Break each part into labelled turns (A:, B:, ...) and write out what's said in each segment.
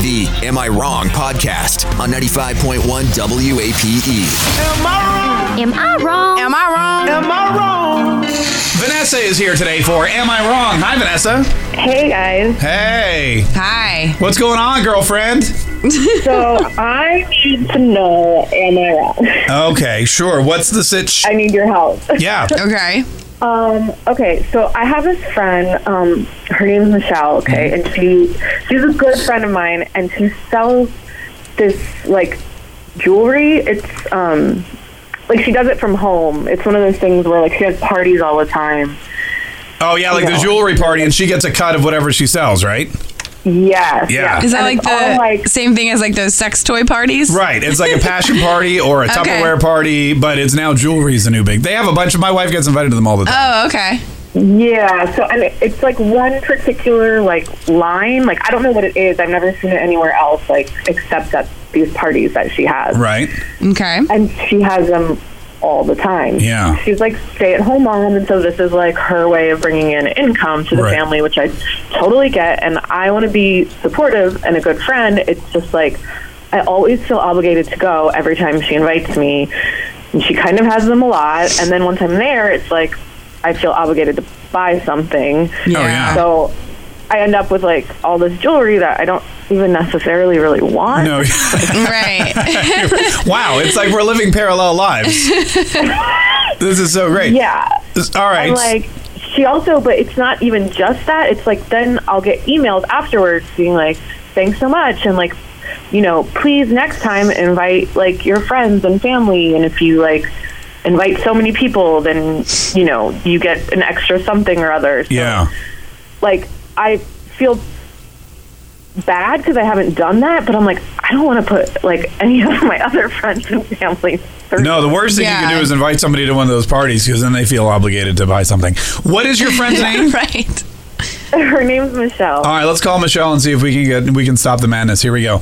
A: The Am I Wrong podcast on 95.1 WAPE.
B: Am I wrong?
C: Am I wrong?
B: Am I wrong? Am I wrong?
D: Vanessa is here today for Am I Wrong? Hi, Vanessa.
E: Hey, guys.
D: Hey.
F: Hi.
D: What's going on, girlfriend?
E: So I need to know, am I wrong?
D: Okay, sure. What's the sitch?
E: I need your help.
D: Yeah.
F: Okay.
E: Okay, so I have this friend, her name's Michelle, okay, and she's a good friend of mine, and she sells this, like, jewelry. It's, like, she does it from home. It's one of those things where, like, she has parties all the time.
D: Oh, yeah, like the jewelry party, and she gets a cut of whatever she sells, right?
E: Yes.
D: Yeah.
F: Is that
E: And
F: like
E: it's all,
F: the
E: like,
F: same thing as like those sex toy parties?
D: Right. It's like a passion party or a
F: Okay.
D: Tupperware party, but it's now jewelry is the new big. They have a bunch of, my wife gets invited to them all the time.
F: Oh, okay.
E: yeah, so, and it's, like, one particular, like, line. Like, I don't know what it is. I've never seen it anywhere else, like, except at these parties that she has.
D: Right.
F: Okay.
E: And she has them all the time.
D: Yeah.
E: She's like stay-at-home mom, and so this is like her way of bringing in income to the
D: Right.
E: family, which I totally get, and I want to be supportive and a good friend. It's just like I always feel obligated to go every time she invites me, and she kind of has them a lot, and then once I'm there, it's like I feel obligated to buy something.
D: yeah.
E: So I end up with like all this jewelry that I don't even necessarily really want.
D: No.
F: Right.
D: Wow. It's like we're living parallel lives. This is so great.
E: Yeah.
D: All right.
E: And like she also, but it's not even just that. It's like then I'll get emails afterwards being like, "Thanks so much," and like, you know, please next time invite like your friends and family, and if you like invite so many people, then you know you get an extra something or other. So,
D: Yeah.
E: like I feel bad because I haven't done that, but I'm like, I don't want to put like any of my other friends and family through.
D: No, the worst thing you can do is invite somebody to one of those parties because then they feel obligated to buy something. What is your friend's name?
F: Right.
E: Her name's Michelle.
D: All right, let's call Michelle and see if we can stop the madness. Here we go.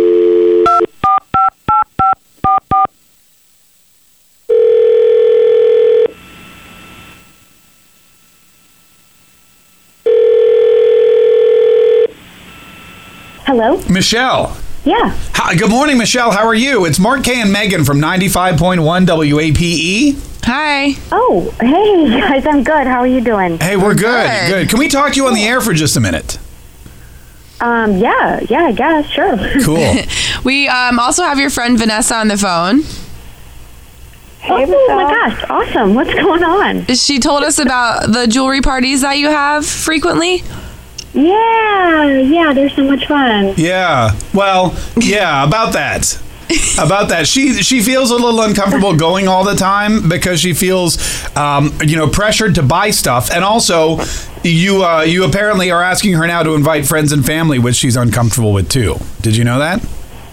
E: Hello?
D: Michelle.
E: Yeah.
D: Hi, good morning, Michelle. How are you? It's Mark K. and Megan from 95.1 WAPE.
F: Hi.
C: Oh, hey guys, I'm good. How are you doing?
D: Hey, we're good.
F: Good.
D: Good. Can we talk to you on the air for just a minute?
C: Yeah, I guess, sure.
D: Cool.
F: We also have your friend Vanessa on the phone.
E: Hey,
C: Oh my gosh, awesome. What's going on?
F: She told us about the jewelry parties that you have frequently.
C: Yeah, they're so much fun.
D: Yeah. Well, yeah, about that. About that. She feels a little uncomfortable going all the time because she feels pressured to buy stuff, and also you apparently are asking her now to invite friends and family, which she's uncomfortable with too. Did you know that?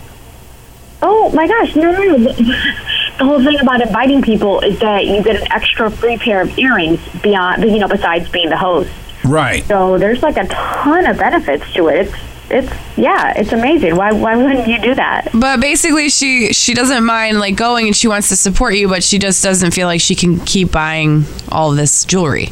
C: Oh my gosh, no. The whole thing about inviting people is that you get an extra free pair of earrings beyond, besides being the host.
D: Right.
C: So there's like a ton of benefits to it. It's amazing. Why wouldn't you do that?
F: But basically, she doesn't mind like going and she wants to support you, but she just doesn't feel like she can keep buying all this jewelry.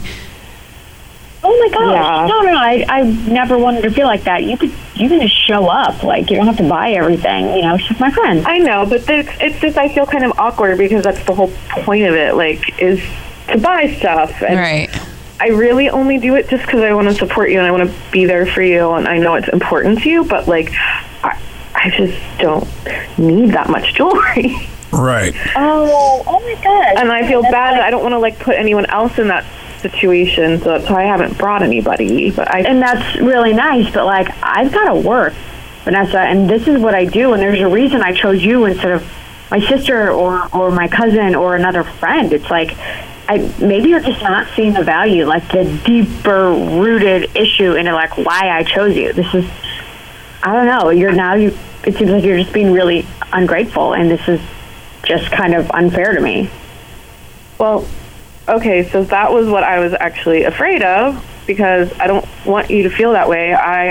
C: Oh my gosh!
E: Yeah.
C: No, I never wanted to feel like that. You can just show up. Like you don't have to buy everything. It's just my friend.
E: I know, but it's just I feel kind of awkward because that's the whole point of it, like, is to buy stuff. And
F: Right.
E: I really only do it just because I want to support you and I want to be there for you and I know it's important to you, but like I just don't need that much jewelry.
D: Right.
C: Oh my gosh!
E: And I feel bad and I don't want to like put anyone else in that situation, so that's why I haven't brought anybody.
C: And that's really nice, but like I've got to work, Vanessa, and this is what I do. And there's a reason I chose you instead of my sister or my cousin or another friend. It's like maybe you're just not seeing the value, like the deeper rooted issue into like why I chose you. This is, I don't know. It seems like you're just being really ungrateful, and this is just kind of unfair to me.
E: Well, okay, so that was what I was actually afraid of, because I don't want you to feel that way. I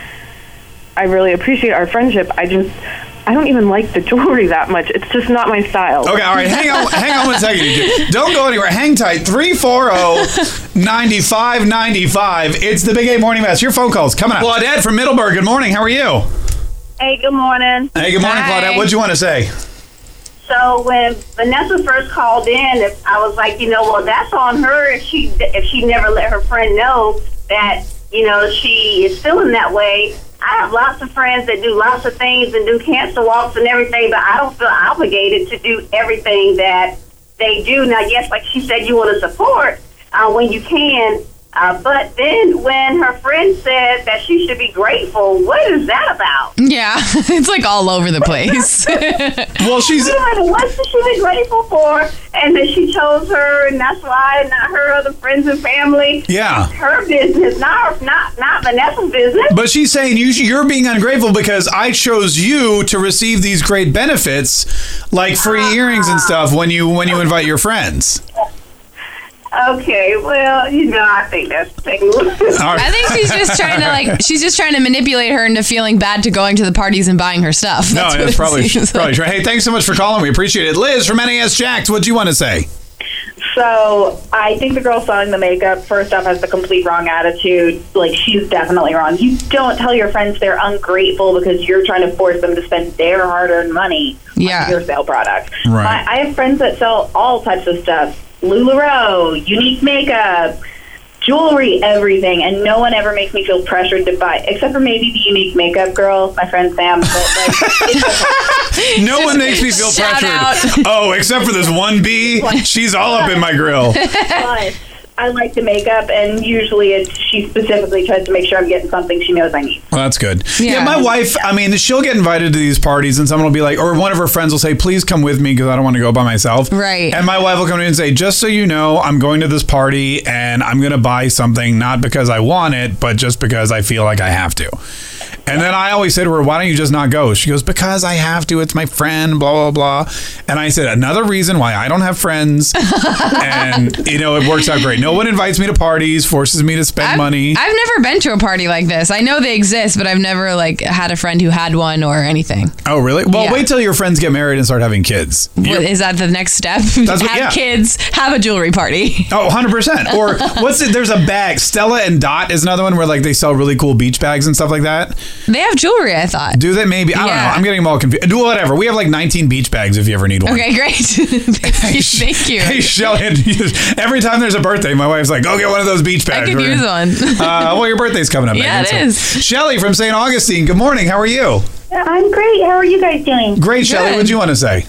E: really appreciate our friendship. I don't even like the jewelry that much. It's just not my style.
D: Okay, all right, hang on 1 second. Don't go anywhere. Hang tight. 340-9595. It's the Big A Morning Mess. Your phone calls coming up. Claudette from Middleburg, good morning. How are you?
G: Hey, good morning.
D: Hey, good morning,
F: Hi.
D: Claudette. What'd you want to say?
G: So when Vanessa first called in, I was like, well, that's on her if she never let her friend know that, she is feeling that way. I have lots of friends that do lots of things and do cancer walks and everything, but I don't feel obligated to do everything that they do. Now, yes, like she said, you want to support when you can. But then when her friend said that she should be grateful, what is that about?
F: Yeah, it's like all over the place.
D: Well, she's...
G: What should she be grateful for? And that she chose her, and that's why, not her other friends and family.
D: Yeah.
G: It's her business, not Vanessa's business.
D: But she's saying you're being ungrateful because I chose you to receive these great benefits, like free earrings and stuff, when you invite your friends.
G: Okay, well, I think that's taking a little bit.
F: I think she's just trying to manipulate her into feeling bad to going to the parties and buying her stuff.
D: No, that's probably true. Hey, thanks so much for calling. We appreciate it. Liz from NAS Jax, what do you want to say?
H: So I think the girl selling the makeup, first off, has the complete wrong attitude. Like, she's definitely wrong. You don't tell your friends they're ungrateful because you're trying to force them to spend their hard-earned money on your sale product.
D: Right.
H: I have friends that sell all types of stuff. LuLaRoe, unique makeup, jewelry, everything, and no one ever makes me feel pressured to buy, except for maybe the unique makeup girl, my friend Sam. But it's
D: No one makes me feel
F: Shout
D: pressured. Oh, except for this one bee. She's all up in my grill.
H: but I like the makeup, and usually she specifically tries to make sure I'm getting something she knows I need.
D: Well, that's good.
F: Yeah.
D: Yeah, my wife, she'll get invited to these parties and someone will be like, or one of her friends will say, please come with me because I don't want to go by myself.
F: Right.
D: And my wife will come in and say, just so you know, I'm going to this party and I'm going to buy something, not because I want it, but just because I feel like I have to. And then I always say to her, why don't you just not go? She goes, because I have to. It's my friend, blah, blah, blah. And I said, another reason why I don't have friends. And, it works out great. No one invites me to parties, forces me to spend money.
F: I've never been to a party like this. I know they exist, but I've never had a friend who had one or anything.
D: Oh, really? Well,
F: Yeah.
D: wait till your friends get married and start having kids.
F: What, is that the next step?
D: That's
F: kids, have a jewelry party.
D: Oh, 100%. Or there's a bag. Stella and Dot is another one where they sell really cool beach bags and stuff like that.
F: They have jewelry, I thought.
D: Do they? Maybe. I don't know. I'm getting them all confused. Do whatever. We have 19 beach bags if you ever need one.
F: Okay, great. Thank you.
D: Hey, Shelly, every time there's a birthday, my wife's like, go get one of those beach bags.
F: I could use one.
D: Well, your birthday's coming up.
F: Yeah,
D: Megan,
F: it is.
D: Shelly from St. Augustine, good morning. How are you?
I: I'm great. How are you guys doing?
D: Great, Shelly. What do you want to say?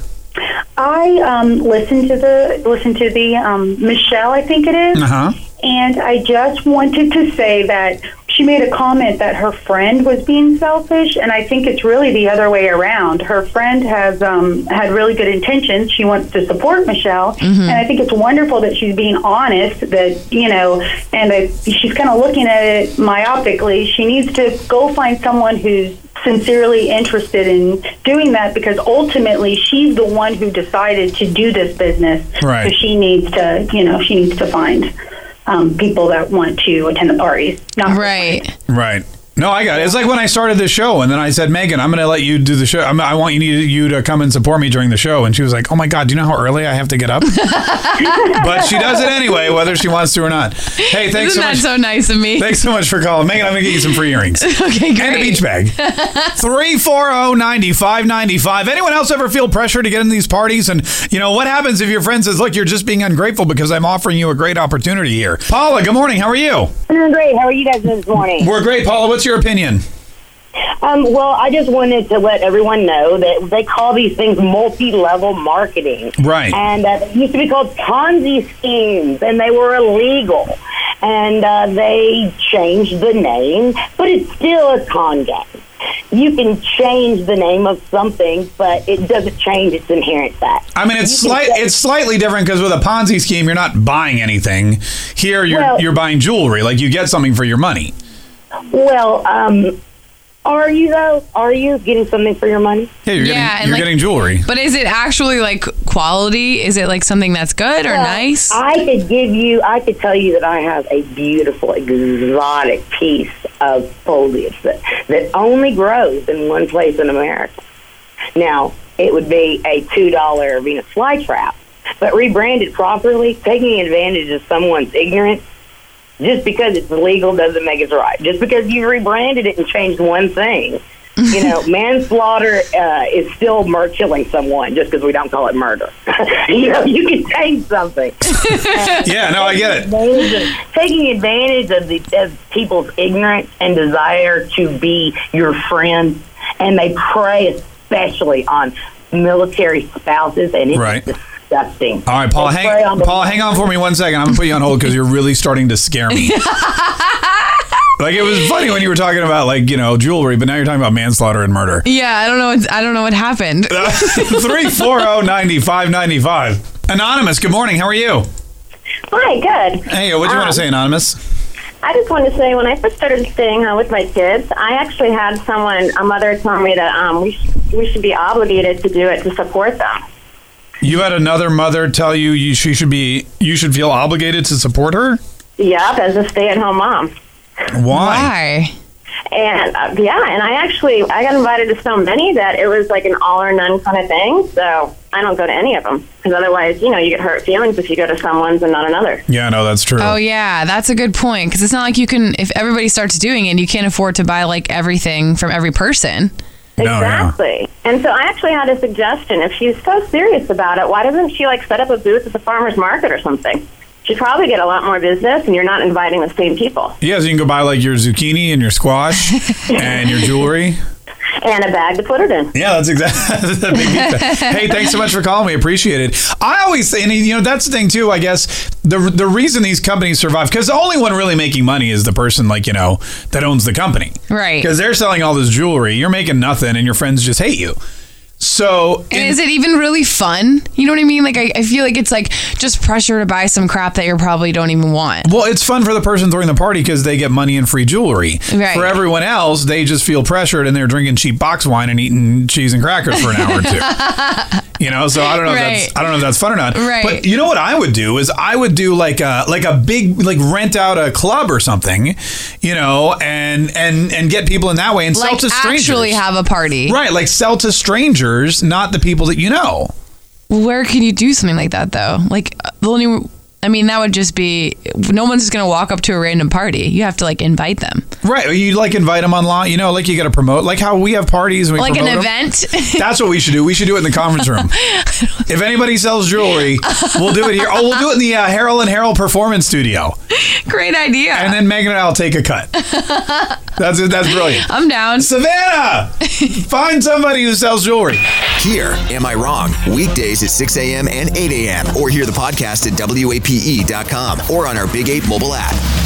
I: I listened to the Michelle, I think it is.
D: Uh-huh.
I: And I just wanted to say that she made a comment that her friend was being selfish, and I think it's really the other way around. Her friend has had really good intentions. She wants to support Michelle, and I think it's wonderful that she's being honest, that, and that she's kind of looking at it myopically. She needs to go find someone who's sincerely interested in doing that, because ultimately she's the one who decided to do this business.
D: Right.
I: So she needs to find people that want to attend the parties. Not
F: Right.
D: Right. No, I got it. It's like when I started this show, and then I said, Megan, I'm going to let you do the show. I want you to come and support me during the show. And she was like, oh, my God, do you know how early I have to get up? But she does it anyway, whether she wants to or not. Hey, thanks
F: Isn't
D: so much.
F: that so nice of me?
D: Thanks so much for calling. Megan, I'm going to get you some free earrings.
F: Okay, great.
D: And a beach bag. 340-9595. Anyone else ever feel pressure to get in these parties? And, what happens if your friend says, look, you're just being ungrateful because I'm offering you a great opportunity here? Paula, good morning. How are you?
J: I'm doing great. How are you guys this morning?
D: We're great. Paula, what's your opinion?
J: Well, I just wanted to let everyone know that they call these things multi-level marketing.
D: Right.
J: And they used to be called Ponzi schemes, and they were illegal. And they changed the name, but it's still a con game. You can change the name of something, but it doesn't change its inherent fact.
D: I mean, it's slightly different because with a Ponzi scheme, you're not buying anything. Here, you're buying jewelry. Like, you get something for your money.
J: Well, are you, though? Are you getting something for your money?
D: Yeah, you're getting jewelry.
F: But is it actually quality? Is it something that's good or nice?
J: I could tell you that I have a beautiful, exotic piece of foliage that only grows in one place in America. Now, it would be a $2 Venus flytrap, but rebranded properly, taking advantage of someone's ignorance. Just because it's legal doesn't make it right. Just because you rebranded it and changed one thing manslaughter is still killing someone just because we don't call it murder. You can change something.
D: Yeah, no, I get it.
J: Taking advantage of people's ignorance and desire to be your friends, and they prey especially on military spouses, and it's disgusting.
D: All right, Paul, hang on for me 1 second. I'm going to put you on hold because you're really starting to scare me. Like, it was funny when you were talking about, jewelry, but now you're talking about manslaughter and murder.
F: Yeah, I don't know what happened.
D: 340-9595. Anonymous, good morning. How are you?
K: Hi, good.
D: Hey, what do you want to say, Anonymous?
K: I just wanted to say, when I first started staying home with my kids, I actually had a mother tell me that we should be obligated to do it to support them.
D: You had another mother tell you you should feel obligated to support her?
K: Yep, as a stay-at-home mom.
D: Why?
K: And and I got invited to so many that it was like an all or none kind of thing. So I don't go to any of them because otherwise, you get hurt feelings if you go to someone's and not another.
D: Yeah, no, that's true.
F: Oh yeah, that's a good point because it's not like you can. If everybody starts doing it, you can't afford to buy everything from every person.
K: Exactly. And so I actually had a suggestion. If she's so serious about it, why doesn't she set up a booth at the farmer's market or something? She'd probably get a lot more business, and you're not inviting the same people.
D: Yeah, so you can go buy your zucchini and your squash and your jewelry.
K: And a bag to put it in.
D: Yeah, that's exactly. Hey, thanks so much for calling me. Appreciate it. I always say, and that's the thing too, I guess, the reason these companies survive, because the only one really making money is the person that owns the company.
F: Right.
D: Because they're selling all this jewelry. You're making nothing and your friends just hate you. So,
F: and is it even really fun? You know what I mean? I feel like it's just pressure to buy some crap that you probably don't even want.
D: Well, it's fun for the person throwing the party because they get money and free jewelry.
F: Right.
D: For everyone else, they just feel pressured and they're drinking cheap box wine and eating cheese and crackers for an hour or two. So I don't know if that's fun or not.
F: Right.
D: But you know what I would do is I would do like a big rent out a club or something, and get people in that way and sell to strangers.
F: Actually have a party.
D: Right, sell to strangers. Not the people that you know.
F: Where can you do something like that, though? That would just be, no one's just going to walk up to a random party. You have to invite them.
D: Right. You invite them online, you got to promote, how we have parties and we promote
F: an event.
D: That's what we should do. We should do it in the conference room. If anybody sells jewelry, we'll do it here. Oh, we'll do it in the Harold and Harold Performance Studio.
F: Great idea.
D: And then Megan and I'll take a cut. That's brilliant.
F: I'm down.
D: Savannah, find somebody who sells jewelry.
A: Hear Am I Wrong? Weekdays at 6 a.m. and 8 a.m. Or hear the podcast at WAPE.com or on our Big 8 mobile app.